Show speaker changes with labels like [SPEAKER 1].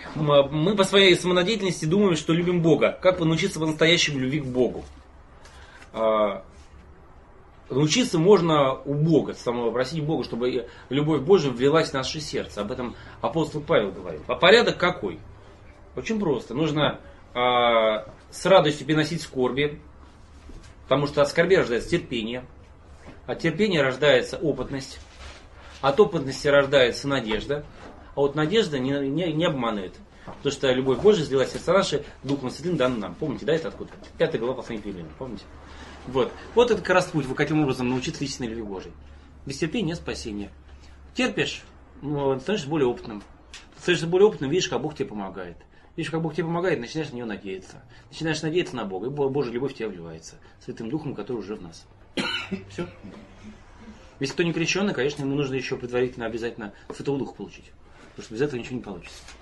[SPEAKER 1] Мы по своей самонадеятельности думаем, что любим Бога. Как научиться по-настоящему любви к Богу? Научиться можно у Бога, самого просить Бога, чтобы любовь Божия ввелась в наше сердце. Об этом апостол Павел говорил. А порядок какой? Очень просто. Нужно с радостью переносить скорби, потому что от скорби рождается терпение, от терпения рождается опытность, от опытности рождается надежда, а вот надежда не обманывает. Потому что любовь Божия сделала сердца наши Духом Святым данным нам. Помните, да, это откуда? 5 глава послания к Римлянам, помните? Вот это как раз путь, вы каким образом научиться личной любви Божией. Без терпения нет спасения. Терпишь, становишься более опытным. Становишься более опытным, видишь, как Бог тебе помогает. Видишь, как Бог тебе помогает, начинаешь на него надеяться. Начинаешь надеяться на Бога, и Божья любовь в тебя вливается. Святым Духом, который уже в нас. Все. Если кто не крещенный, конечно, ему нужно еще предварительно обязательно Святого Духа получить. Потому что без этого ничего не получится.